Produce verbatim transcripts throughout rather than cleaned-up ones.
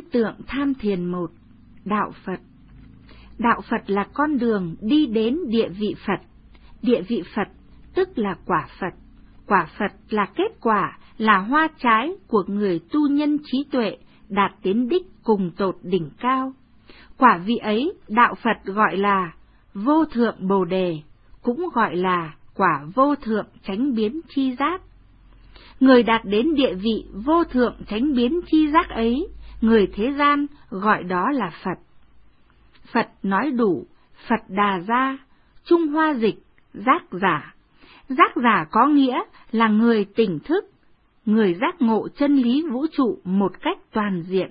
tượng tham thiền một. Đạo Phật. Đạo Phật là con đường đi đến địa vị Phật. Địa vị Phật tức là quả Phật. Quả Phật là kết quả, là hoa trái của người tu nhân trí tuệ đạt đến đích cùng tột đỉnh cao. Quả vị ấy đạo Phật gọi là vô thượng Bồ Đề, cũng gọi là quả vô thượng chánh biến chi giác. Người đạt đến địa vị vô thượng chánh biến chi giác ấy, người thế gian gọi đó là Phật. Phật nói đủ, Phật Đà Gia, Trung Hoa dịch, giác giả. Giác giả có nghĩa là người tỉnh thức, người giác ngộ chân lý vũ trụ một cách toàn diện.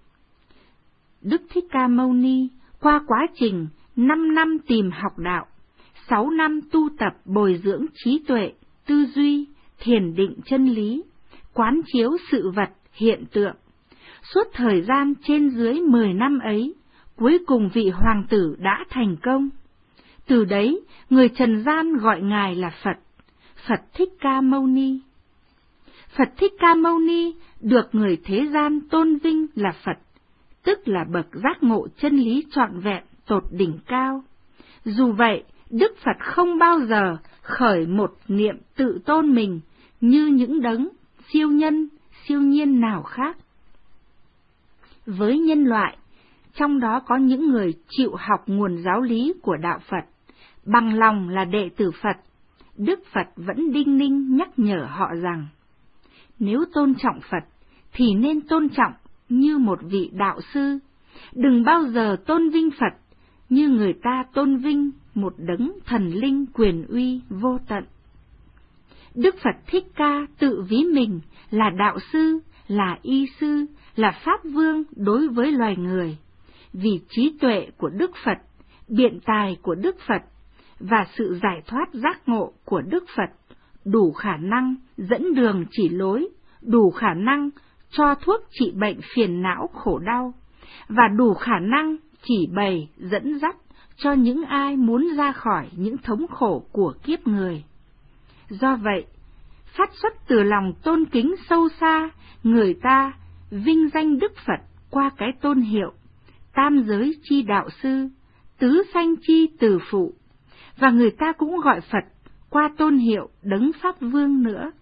Đức Thích Ca Mâu Ni qua quá trình năm năm tìm học đạo, sáu năm tu tập bồi dưỡng trí tuệ, tư duy, thiền định chân lý, quán chiếu sự vật, hiện tượng. Suốt thời gian trên dưới mười năm ấy, cuối cùng vị hoàng tử đã thành công. Từ đấy, người trần gian gọi Ngài là Phật, Phật Thích Ca Mâu Ni. Phật Thích Ca Mâu Ni được người thế gian tôn vinh là Phật, tức là bậc giác ngộ chân lý trọn vẹn tột đỉnh cao. Dù vậy, Đức Phật không bao giờ khởi một niệm tự tôn mình như những đấng siêu nhân, siêu nhiên nào khác. Với nhân loại, trong đó có những người chịu học nguồn giáo lý của đạo Phật, bằng lòng là đệ tử Phật, Đức Phật vẫn đinh ninh nhắc nhở họ rằng, nếu tôn trọng Phật thì nên tôn trọng như một vị đạo sư, đừng bao giờ tôn vinh Phật như người ta tôn vinh một đấng thần linh quyền uy vô tận. Đức Phật Thích Ca tự ví mình là đạo sư, là y sư, là pháp vương đối với loài người, vì trí tuệ của Đức Phật, biện tài của Đức Phật và sự giải thoát giác ngộ của Đức Phật đủ khả năng dẫn đường chỉ lối, đủ khả năng cho thuốc trị bệnh phiền não khổ đau, và đủ khả năng chỉ bày dẫn dắt cho những ai muốn ra khỏi những thống khổ của kiếp người. Do vậy, phát xuất từ lòng tôn kính sâu xa, người ta vinh danh Đức Phật qua cái tôn hiệu tam giới chi đạo sư, tứ sanh chi từ phụ, và người ta cũng gọi Phật qua tôn hiệu đấng Pháp Vương nữa.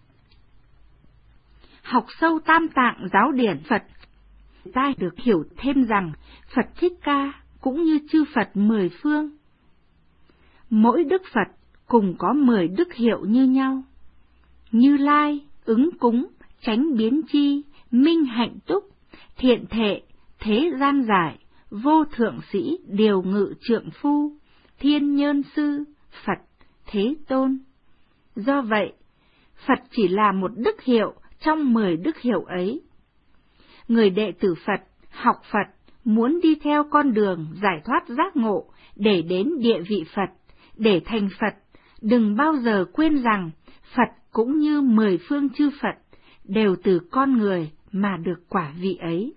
Học sâu tam tạng giáo điển Phật, ta được hiểu thêm rằng Phật Thích Ca cũng như chư Phật mười phương. Mỗi Đức Phật cùng có mười đức hiệu như nhau: Như Lai, ứng cúng, chánh biến chi, minh hạnh túc, thiện thệ, thế gian giải, vô thượng sĩ, điều ngự trượng phu, thiên nhơn sư, Phật, Thế Tôn. Do vậy, Phật chỉ là một đức hiệu trong mười đức hiệu ấy. Người đệ tử Phật, học Phật, muốn đi theo con đường giải thoát giác ngộ để đến địa vị Phật, để thành Phật, đừng bao giờ quên rằng Phật cũng như mười phương chư Phật, đều từ con người mà được quả vị ấy.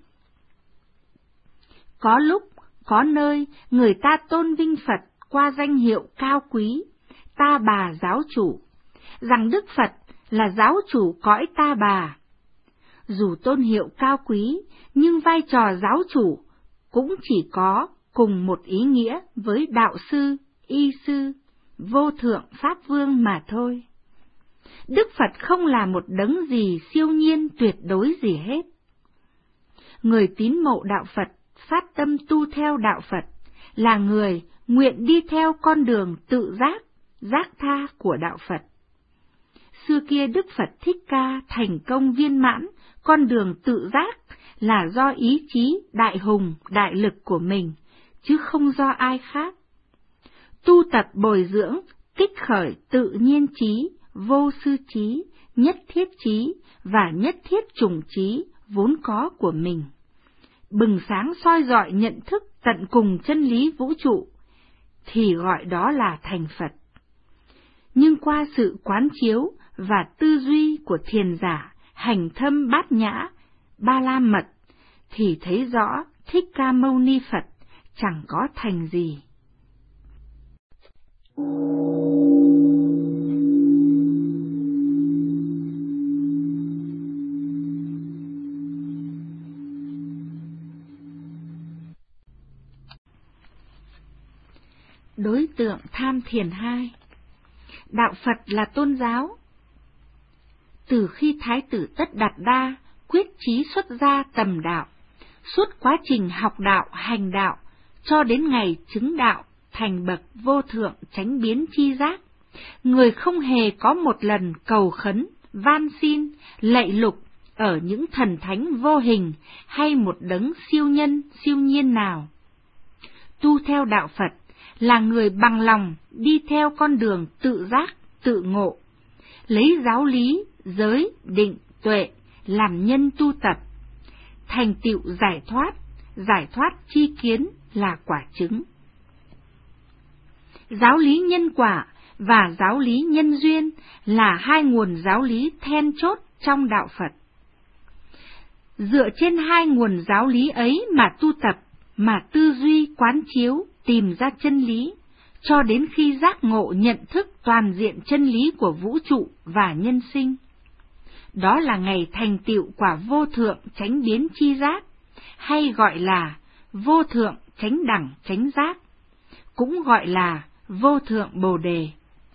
Có lúc, có nơi, người ta tôn vinh Phật qua danh hiệu cao quý, Ta Bà Giáo Chủ, rằng Đức Phật là giáo chủ cõi Ta Bà. Dù tôn hiệu cao quý, nhưng vai trò giáo chủ cũng chỉ có cùng một ý nghĩa với đạo sư, y sư, vô thượng Pháp Vương mà thôi. Đức Phật không là một đấng gì siêu nhiên tuyệt đối gì hết. Người tín mộ đạo Phật, phát tâm tu theo đạo Phật, là người nguyện đi theo con đường tự giác, giác tha của đạo Phật. Xưa kia Đức Phật Thích Ca thành công viên mãn con đường tự giác là do ý chí đại hùng, đại lực của mình, chứ không do ai khác. Tu tập bồi dưỡng, kích khởi tự nhiên trí, vô sư trí, nhất thiết trí và nhất thiết trùng trí vốn có của mình. Bừng sáng soi rọi nhận thức tận cùng chân lý vũ trụ, thì gọi đó là thành Phật. Nhưng qua sự quán chiếu và tư duy của thiền giả, hành thâm bát nhã, ba la mật, thì thấy rõ Thích Ca Mâu Ni Phật chẳng có thành gì. Đối tượng tham thiền hai. Đạo Phật là tôn giáo. Từ khi Thái tử Tất Đạt Đa quyết chí xuất gia tầm đạo, suốt quá trình học đạo, hành đạo, cho đến ngày chứng đạo, thành bậc vô thượng chánh biến chi giác, người không hề có một lần cầu khấn, van xin, lạy lục ở những thần thánh vô hình hay một đấng siêu nhân, siêu nhiên nào. Tu theo đạo Phật là người bằng lòng đi theo con đường tự giác, tự ngộ, lấy giáo lý, giới, định, tuệ làm nhân tu tập, thành tựu giải thoát, giải thoát chi kiến là quả chứng. Giáo lý nhân quả và giáo lý nhân duyên là hai nguồn giáo lý then chốt trong đạo Phật. Dựa trên hai nguồn giáo lý ấy mà tu tập, mà tư duy quán chiếu, tìm ra chân lý, cho đến khi giác ngộ nhận thức toàn diện chân lý của vũ trụ và nhân sinh. Đó là ngày thành tựu quả vô thượng chánh biến chi giác, hay gọi là vô thượng chánh đẳng chánh giác, cũng gọi là vô thượng Bồ Đề.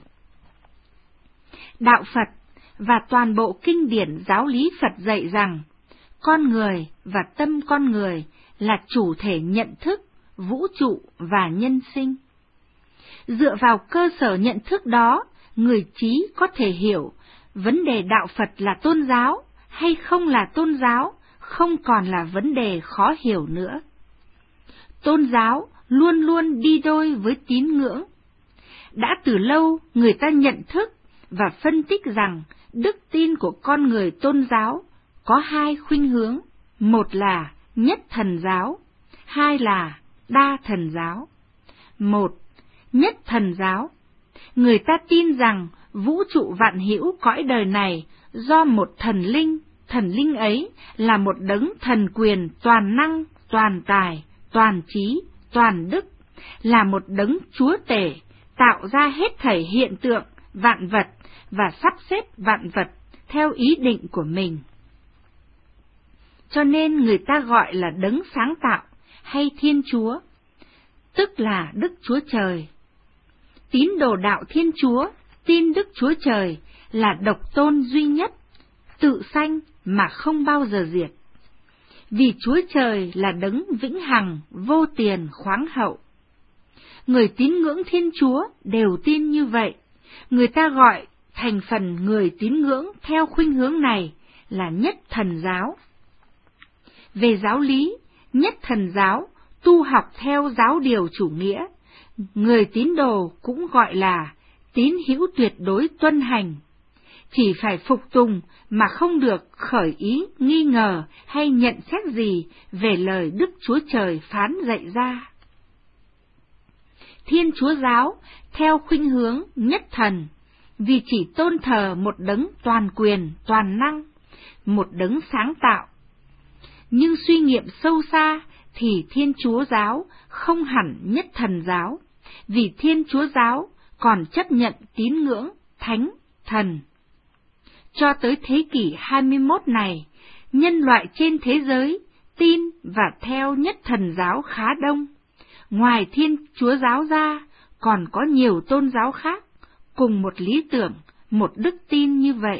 Đạo Phật và toàn bộ kinh điển giáo lý Phật dạy rằng, con người và tâm con người là chủ thể nhận thức, vũ trụ và nhân sinh. Dựa vào cơ sở nhận thức đó, người trí có thể hiểu vấn đề đạo Phật là tôn giáo hay không là tôn giáo không còn là vấn đề khó hiểu nữa. Tôn giáo luôn luôn đi đôi với tín ngưỡng. Đã từ lâu người ta nhận thức và phân tích rằng đức tin của con người tôn giáo có hai khuynh hướng, một là nhất thần giáo, hai là đa thần giáo. Một, nhất thần giáo. Người ta tin rằng vũ trụ vạn hữu cõi đời này do một thần linh, thần linh ấy là một đấng thần quyền toàn năng, toàn tài, toàn trí, toàn đức, là một đấng chúa tể, tạo ra hết thảy hiện tượng, vạn vật và sắp xếp vạn vật theo ý định của mình. Cho nên người ta gọi là đấng sáng tạo hay Thiên Chúa, tức là Đức Chúa Trời. Tín đồ đạo Thiên Chúa tin Đức Chúa Trời là độc tôn duy nhất, tự sanh mà không bao giờ diệt. Vì Chúa Trời là đấng vĩnh hằng, vô tiền, khoáng hậu. Người tín ngưỡng Thiên Chúa đều tin như vậy. Người ta gọi thành phần người tín ngưỡng theo khuynh hướng này là nhất thần giáo. Về giáo lý, nhất thần giáo tu học theo giáo điều chủ nghĩa, người tín đồ cũng gọi là tín hữu tuyệt đối tuân hành, chỉ phải phục tùng mà không được khởi ý nghi ngờ hay nhận xét gì về lời Đức Chúa Trời phán dạy ra. Thiên Chúa giáo theo khuynh hướng nhất thần, vì chỉ tôn thờ một đấng toàn quyền, toàn năng, một đấng sáng tạo. Nhưng suy nghiệm sâu xa thì Thiên Chúa giáo không hẳn nhất thần giáo, vì Thiên Chúa giáo còn chấp nhận tín ngưỡng thánh, thần. Cho tới thế kỷ hai mươi mốt này, nhân loại trên thế giới tin và theo nhất thần giáo khá đông. Ngoài Thiên Chúa giáo ra, còn có nhiều tôn giáo khác, cùng một lý tưởng, một đức tin như vậy.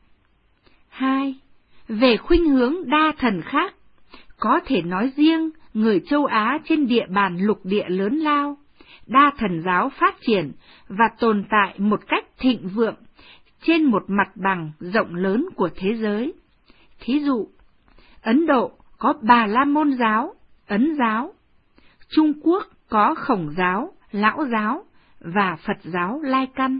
Hai, về khuynh hướng đa thần khác, có thể nói riêng người châu Á trên địa bàn lục địa lớn lao, đa thần giáo phát triển và tồn tại một cách thịnh vượng trên một mặt bằng rộng lớn của thế giới. Thí dụ, Ấn Độ có Bà La Môn giáo, Ấn giáo, Trung Quốc có Khổng giáo, Lão giáo và Phật giáo Lai Căn.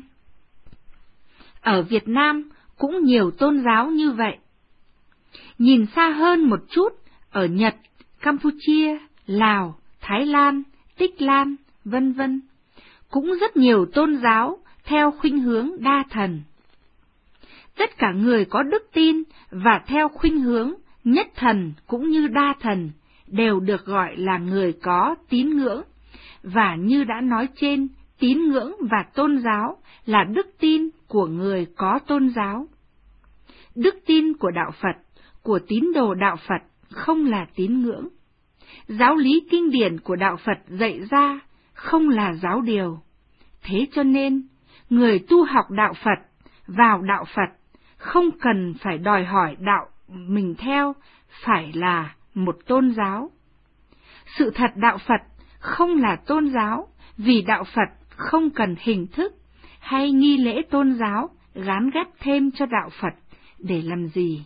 Ở Việt Nam cũng nhiều tôn giáo như vậy. Nhìn xa hơn một chút, ở Nhật, Campuchia, Lào, Thái Lan, Tích Lan, vân vân, cũng rất nhiều tôn giáo theo khuynh hướng đa thần. Tất cả người có đức tin và theo khuynh hướng nhất thần cũng như đa thần đều được gọi là người có tín ngưỡng, và như đã nói trên, tín ngưỡng và tôn giáo là đức tin của người có tôn giáo. Đức tin của đạo Phật, của tín đồ đạo Phật không là tín ngưỡng. Giáo lý kinh điển của đạo Phật dạy ra không là giáo điều. Thế cho nên, người tu học đạo Phật, vào đạo Phật, không cần phải đòi hỏi đạo mình theo phải là một tôn giáo. Sự thật đạo Phật không là tôn giáo, vì đạo Phật không cần hình thức hay nghi lễ tôn giáo gán ghép thêm cho đạo Phật để làm gì.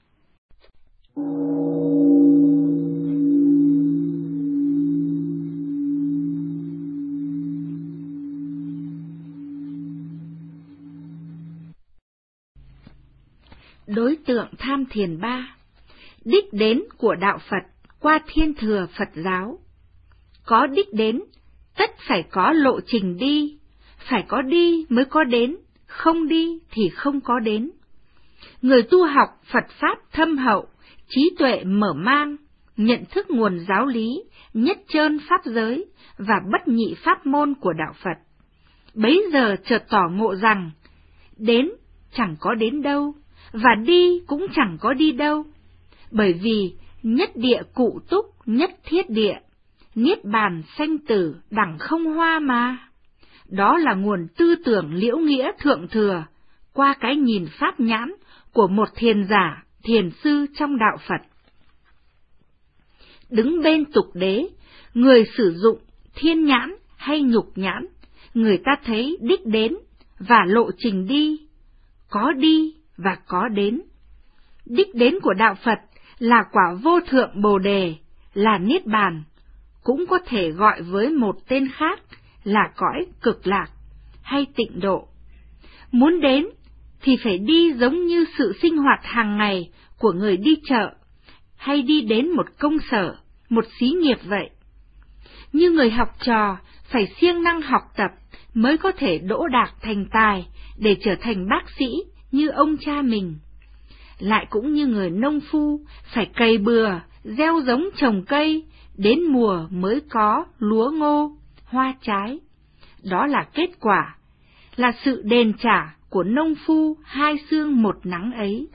Đối tượng tham thiền ba. Đích đến của đạo Phật qua thiên thừa Phật giáo. Có đích đến, tất phải có lộ trình đi, phải có đi mới có đến, không đi thì không có đến. Người tu học Phật Pháp thâm hậu, trí tuệ mở mang, nhận thức nguồn giáo lý, nhất trơn Pháp giới và bất nhị Pháp môn của đạo Phật. Bấy giờ chợt tỏ ngộ rằng, đến chẳng có đến đâu, và đi cũng chẳng có đi đâu, bởi vì nhất địa cụ túc, nhất thiết địa, niết bàn sanh tử đẳng không hoa mà. Đó là nguồn tư tưởng liễu nghĩa thượng thừa, qua cái nhìn pháp nhãn của một thiền giả, thiền sư trong đạo Phật. Đứng bên tục đế, người sử dụng thiên nhãn hay nhục nhãn, người ta thấy đích đến và lộ trình đi, có đi và có đến. Đích đến của đạo Phật là quả vô thượng Bồ Đề, là Niết Bàn, cũng có thể gọi với một tên khác là cõi cực lạc hay tịnh độ. Muốn đến thì phải đi giống như sự sinh hoạt hàng ngày của người đi chợ, hay đi đến một công sở, một xí nghiệp vậy. Như người học trò phải siêng năng học tập mới có thể đỗ đạt thành tài để trở thành bác sĩ như ông cha mình. Lại cũng như người nông phu phải cày bừa, gieo giống trồng cây, đến mùa mới có lúa ngô, hoa trái. Đó là kết quả, là sự đền trả của nông phu hai sương một nắng ấy.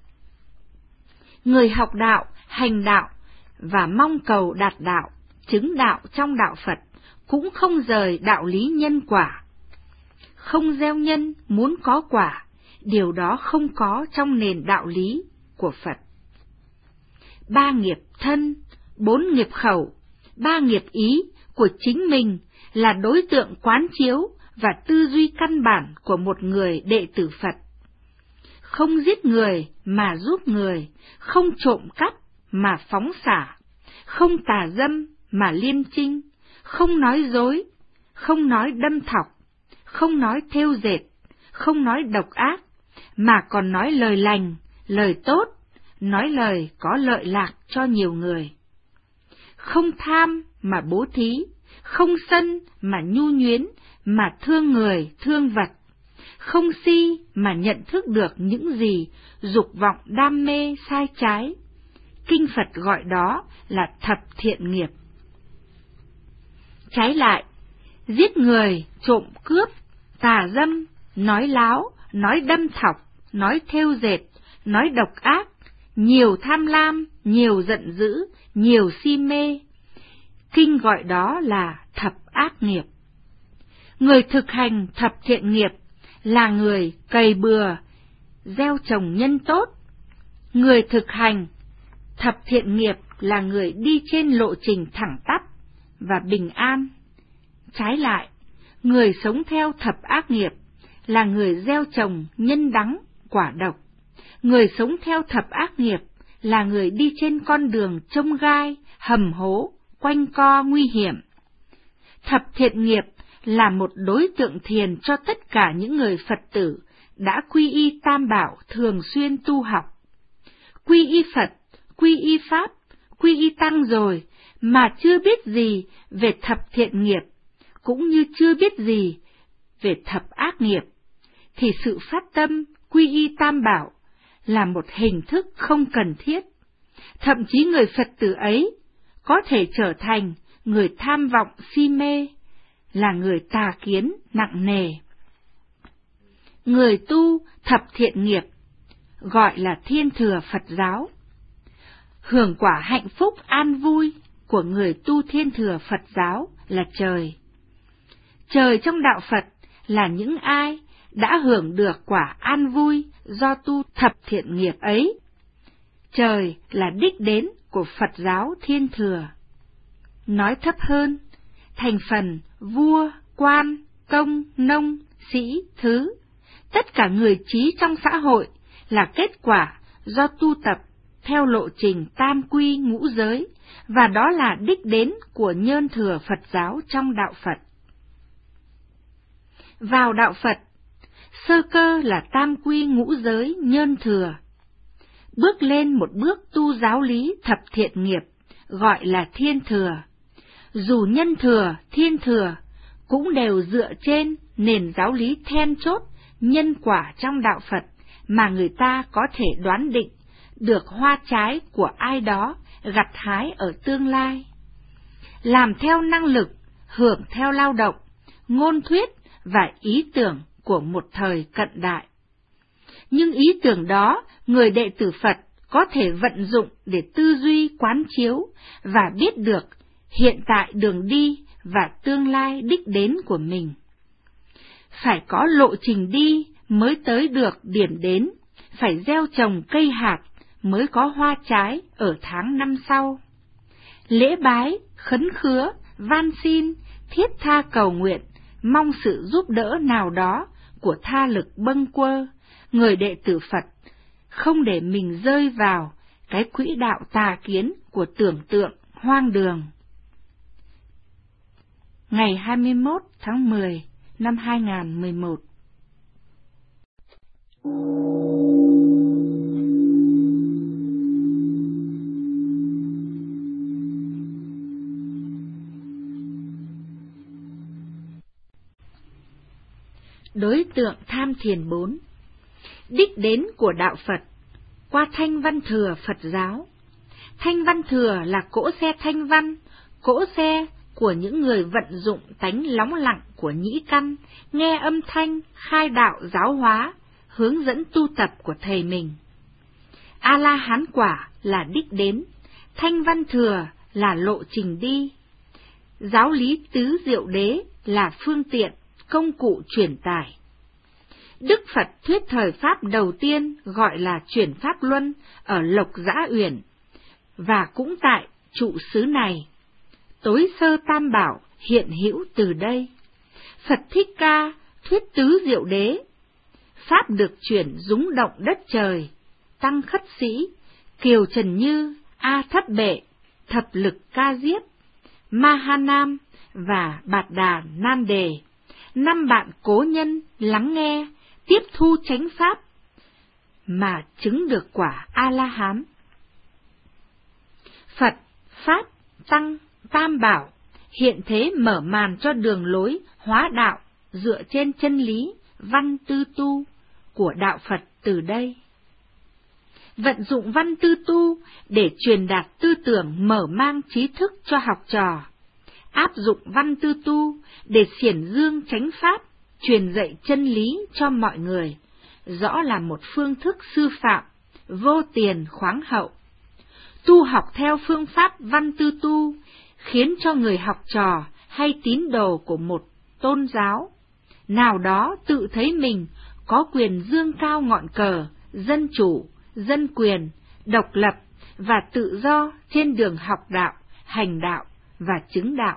Người học đạo, hành đạo và mong cầu đạt đạo, chứng đạo trong đạo Phật cũng không rời đạo lý nhân quả. Không gieo nhân muốn có quả, điều đó không có trong nền đạo lý của Phật. Ba nghiệp thân, bốn nghiệp khẩu, ba nghiệp ý của chính mình là đối tượng quán chiếu và tư duy căn bản của một người đệ tử Phật. Không giết người mà giúp người, không trộm cắp mà phóng xả, không tà dâm mà liêm trinh, không nói dối, không nói đâm thọc, không nói thêu dệt, không nói độc ác, mà còn nói lời lành, lời tốt, nói lời có lợi lạc cho nhiều người. Không tham mà bố thí, không sân mà nhu nhuyến, mà thương người, thương vật, không si mà nhận thức được những gì dục vọng đam mê sai trái. Kinh Phật gọi đó là thập thiện nghiệp. Trái lại, giết người, trộm cướp, tà dâm, nói láo, nói đâm thọc, nói thêu dệt, nói độc ác, nhiều tham lam, nhiều giận dữ, nhiều si mê. Kinh gọi đó là thập ác nghiệp. Người thực hành thập thiện nghiệp là người cày bừa, gieo trồng nhân tốt. Người thực hành thập thiện nghiệp là người đi trên lộ trình thẳng tắp và bình an. Trái lại, người sống theo thập ác nghiệp là người gieo trồng nhân đắng, quả độc. Người sống theo thập ác nghiệp là người đi trên con đường chông gai, hầm hố, quanh co nguy hiểm. Thập thiện nghiệp là một đối tượng thiền cho tất cả những người Phật tử đã quy y Tam Bảo thường xuyên tu học. Quy y Phật, quy y Pháp, quy y Tăng rồi mà chưa biết gì về thập thiện nghiệp, cũng như chưa biết gì về thập ác nghiệp, thì sự phát tâm quy y Tam Bảo là một hình thức không cần thiết. Thậm chí người Phật tử ấy có thể trở thành người tham vọng si mê, là người tà kiến nặng nề. Người tu thập thiện nghiệp gọi là thiên thừa Phật giáo. Hưởng quả hạnh phúc an vui của người tu thiên thừa Phật giáo là trời. Trời trong đạo Phật là những ai đã hưởng được quả an vui do tu thập thiện nghiệp ấy. Trời là đích đến của Phật giáo Thiên Thừa. Nói thấp hơn, thành phần vua, quan, công, nông, sĩ, thứ, tất cả người trí trong xã hội là kết quả do tu tập theo lộ trình tam quy ngũ giới, và đó là đích đến của nhơn thừa Phật giáo trong đạo Phật. Vào đạo Phật, sơ cơ là tam quy ngũ giới nhơn thừa. Bước lên một bước tu giáo lý thập thiện nghiệp, gọi là thiên thừa. Dù nhân thừa, thiên thừa, cũng đều dựa trên nền giáo lý then chốt nhân quả trong đạo Phật mà người ta có thể đoán định được hoa trái của ai đó gặt hái ở tương lai. Làm theo năng lực, hưởng theo lao động, ngôn thuyết và ý tưởng của một thời cận đại. Nhưng ý tưởng đó, người đệ tử Phật có thể vận dụng để tư duy quán chiếu và biết được hiện tại đường đi và tương lai đích đến của mình. Phải có lộ trình đi mới tới được điểm đến, phải gieo trồng cây hạt mới có hoa trái ở tháng năm sau. Lễ bái, khấn khứa, van xin, thiết tha cầu nguyện, mong sự giúp đỡ nào đó của tha lực bâng quơ, người đệ tử Phật không để mình rơi vào cái quỹ đạo tà kiến của tưởng tượng hoang đường. Ngày hai mươi mốt tháng mười năm hai nghìn không trăm mười một. Đối tượng tham thiền bốn. Đích đến của đạo Phật qua thanh văn thừa Phật giáo. Thanh văn thừa là cỗ xe thanh văn, cỗ xe của những người vận dụng tánh lóng lặng của nhĩ căn, nghe âm thanh, khai đạo giáo hóa, hướng dẫn tu tập của thầy mình. A-la-hán quả là đích đến, thanh văn thừa là lộ trình đi. Giáo lý tứ diệu đế là phương tiện, công cụ truyền tải. Đức Phật thuyết thời Pháp đầu tiên gọi là chuyển Pháp Luân ở Lộc Dã Uyển, và cũng tại trụ xứ này, tối sơ tam bảo hiện hữu từ đây. Phật Thích Ca thuyết tứ diệu đế, Pháp được chuyển rúng động đất trời, Tăng Khất Sĩ, Kiều Trần Như, A Thất Bệ, Thập Lực Ca Diếp, Ma Ha Nam và Bạt Đà Nan Đề, năm bạn cố nhân lắng nghe, tiếp thu chánh pháp, mà chứng được quả A-la-hán. Phật, Pháp, Tăng, Tam Bảo hiện thế mở màn cho đường lối hóa đạo dựa trên chân lý văn tư tu của đạo Phật từ đây. Vận dụng văn tư tu để truyền đạt tư tưởng mở mang trí thức cho học trò, áp dụng văn tư tu để xiển dương chánh pháp, truyền dạy chân lý cho mọi người, rõ là một phương thức sư phạm, vô tiền khoáng hậu. Tu học theo phương pháp văn tư tu, khiến cho người học trò hay tín đồ của một tôn giáo nào đó tự thấy mình có quyền dương cao ngọn cờ, dân chủ, dân quyền, độc lập và tự do trên đường học đạo, hành đạo và chứng đạo.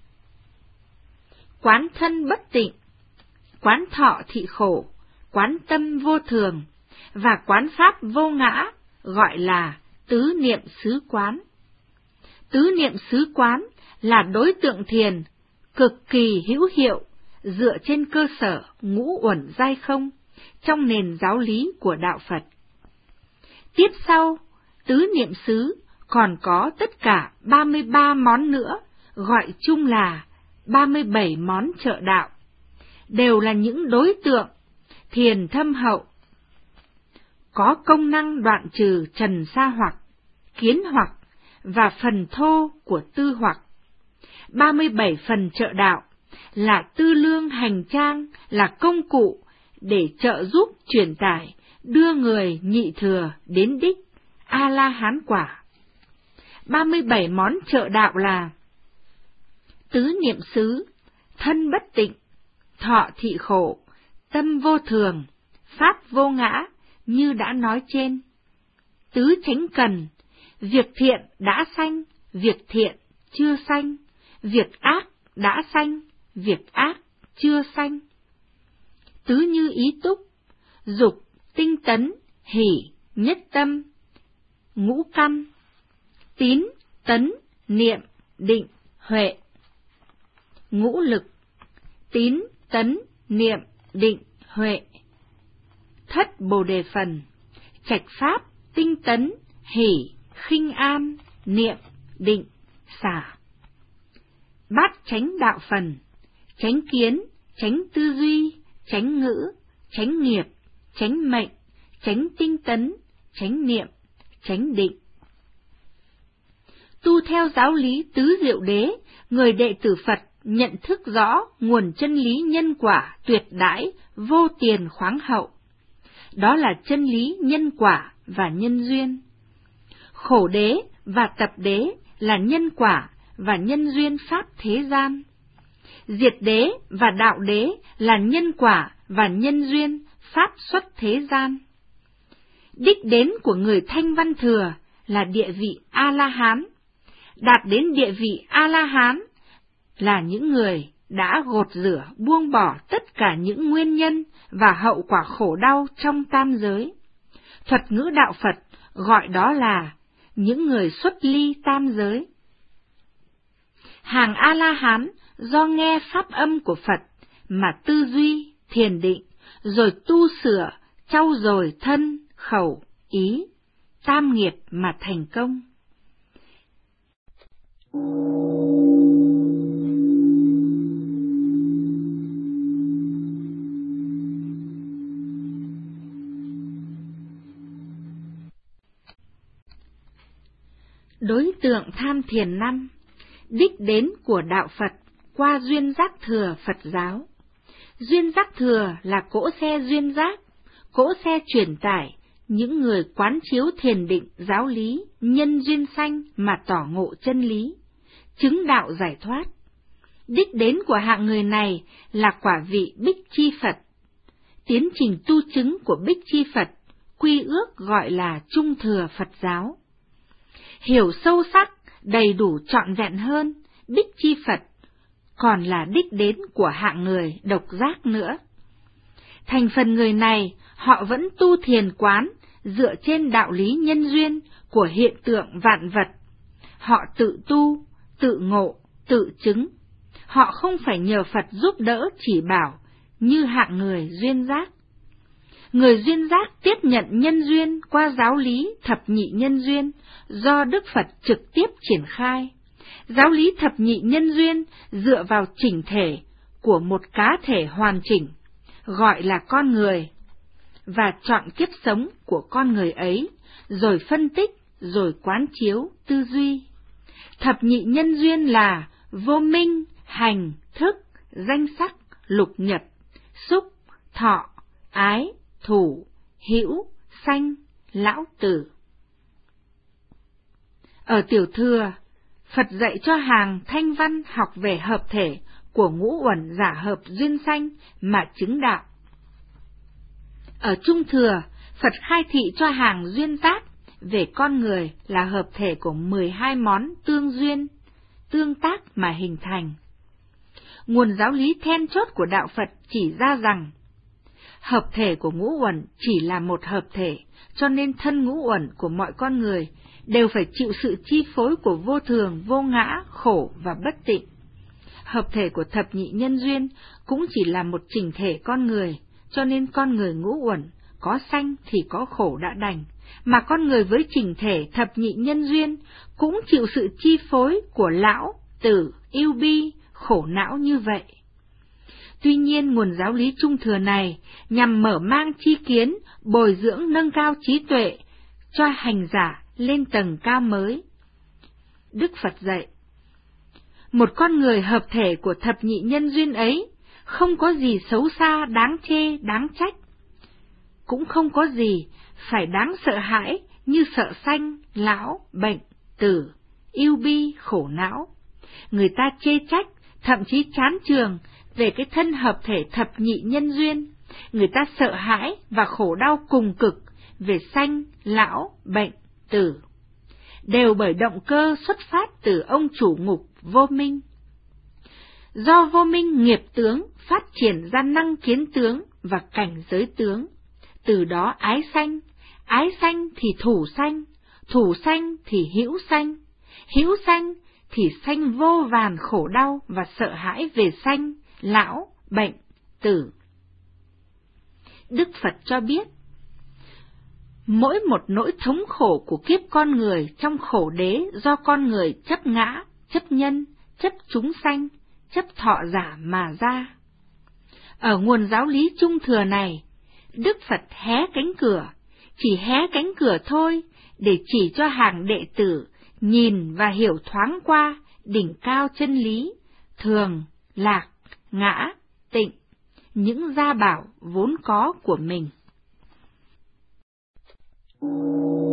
Quán thân bất tịnh, quán thọ thị khổ, quán tâm vô thường và quán pháp vô ngã gọi là tứ niệm xứ quán. Tứ niệm xứ quán là đối tượng thiền cực kỳ hữu hiệu dựa trên cơ sở ngũ uẩn giai không trong nền giáo lý của đạo Phật. Tiếp sau, tứ niệm xứ còn có tất cả ba mươi ba món nữa, gọi chung là ba mươi bảy món trợ đạo, đều là những đối tượng thiền thâm hậu, có công năng đoạn trừ trần sa hoặc, kiến hoặc và phần thô của tư hoặc. ba mươi bảy phần trợ đạo là tư lương hành trang, là công cụ để trợ giúp truyền tải, đưa người nhị thừa đến đích A-la-hán quả. ba mươi bảy món trợ đạo là tứ niệm xứ, thân bất tịnh, thọ thị khổ, tâm vô thường, pháp vô ngã, như đã nói trên. Tứ chánh cần, việc thiện đã sanh, việc thiện chưa sanh, việc ác đã sanh, việc ác chưa sanh. Tứ như ý túc, dục, tinh tấn, hỷ, nhất tâm, ngũ căn, tín, tấn, niệm, định, huệ. Ngũ lực, tín, tấn, niệm, định, huệ. Thất bồ đề phần, trạch pháp, tinh tấn, hỷ, khinh an, niệm, định, xả. Bát chánh đạo phần, chánh kiến, chánh tư duy, chánh ngữ, chánh nghiệp, chánh mệnh, chánh tinh tấn, chánh niệm, chánh định. Tu theo giáo lý tứ diệu đế, người đệ tử Phật nhận thức rõ nguồn chân lý nhân quả tuyệt đãi, vô tiền khoáng hậu. Đó là chân lý nhân quả và nhân duyên. Khổ đế và tập đế là nhân quả và nhân duyên pháp thế gian. Diệt đế và đạo đế là nhân quả và nhân duyên pháp xuất thế gian. Đích đến của người Thanh Văn Thừa là địa vị A-la-hán. Đạt đến địa vị A-la-hán là những người đã gột rửa buông bỏ tất cả những nguyên nhân và hậu quả khổ đau trong tam giới. Thuật ngữ đạo Phật gọi đó là những người xuất ly tam giới. Hàng A-la-hán do nghe pháp âm của Phật mà tư duy, thiền định, rồi tu sửa, trau dồi thân, khẩu, ý, tam nghiệp mà thành công. Đối tượng tham thiền năm, đích đến của đạo Phật qua duyên giác thừa Phật giáo. Duyên giác thừa là cỗ xe duyên giác, cỗ xe truyền tải những người quán chiếu thiền định giáo lý, nhân duyên sanh mà tỏ ngộ chân lý, chứng đạo giải thoát. Đích đến của hạng người này là quả vị Bích Chi Phật. Tiến trình tu chứng của Bích Chi Phật, quy ước gọi là Trung Thừa Phật giáo. Hiểu sâu sắc, đầy đủ trọn vẹn hơn, Bích Chi Phật còn là đích đến của hạng người độc giác nữa. Thành phần người này, họ vẫn tu thiền quán, dựa trên đạo lý nhân duyên của hiện tượng vạn vật. Họ tự tu, tự ngộ, tự chứng. Họ không phải nhờ Phật giúp đỡ chỉ bảo, như hạng người duyên giác. Người duyên giác tiếp nhận nhân duyên qua giáo lý thập nhị nhân duyên do Đức Phật trực tiếp triển khai. Giáo lý thập nhị nhân duyên dựa vào chỉnh thể của một cá thể hoàn chỉnh, gọi là con người, và chọn kiếp sống của con người ấy, rồi phân tích, rồi quán chiếu, tư duy. Thập nhị nhân duyên là vô minh, hành, thức, danh sắc, lục nhập, xúc, thọ, ái, thủ, hữu, sanh, lão tử. Ở Tiểu Thừa, Phật dạy cho hàng Thanh Văn học về hợp thể của ngũ uẩn giả hợp duyên sanh mà chứng đạo. Ở Trung Thừa, Phật khai thị cho hàng duyên giác về con người là hợp thể của mười hai món tương duyên, tương tác mà hình thành. Nguồn giáo lý then chốt của đạo Phật chỉ ra rằng, hợp thể của ngũ uẩn chỉ là một hợp thể, cho nên thân ngũ uẩn của mọi con người đều phải chịu sự chi phối của vô thường, vô ngã, khổ và bất tịnh. Hợp thể của thập nhị nhân duyên cũng chỉ là một chỉnh thể con người, cho nên con người ngũ uẩn có sanh thì có khổ đã đành, mà con người với chỉnh thể thập nhị nhân duyên cũng chịu sự chi phối của lão, tử, yêu bi, khổ não như vậy. Tuy nhiên, nguồn giáo lý Trung Thừa này nhằm mở mang tri kiến, bồi dưỡng nâng cao trí tuệ cho hành giả lên tầng cao mới. Đức Phật dạy, một con người hợp thể của thập nhị nhân duyên ấy không có gì xấu xa, đáng chê, đáng trách. Cũng không có gì phải đáng sợ hãi như sợ sanh, lão, bệnh, tử, yêu bi, khổ não. Người ta chê trách thậm chí chán chường về cái thân hợp thể thập nhị nhân duyên. Người ta sợ hãi và khổ đau cùng cực về sanh, lão, bệnh, tử, đều bởi động cơ xuất phát từ ông chủ ngục vô minh. Do vô minh nghiệp tướng phát triển ra năng kiến tướng và cảnh giới tướng, từ đó ái sanh, ái sanh thì thủ sanh, thủ sanh thì hữu sanh, hữu sanh thì sanh vô vàn khổ đau và sợ hãi về sanh, lão, bệnh, tử. Đức Phật cho biết, mỗi một nỗi thống khổ của kiếp con người trong khổ đế do con người chấp ngã, chấp nhân, chấp chúng sanh, chấp thọ giả mà ra. Ở nguồn giáo lý trung thừa này, Đức Phật hé cánh cửa, chỉ hé cánh cửa thôi, để chỉ cho hàng đệ tử nhìn và hiểu thoáng qua đỉnh cao chân lý, thường, lạc, ngã, tịnh, những gia bảo vốn có của mình.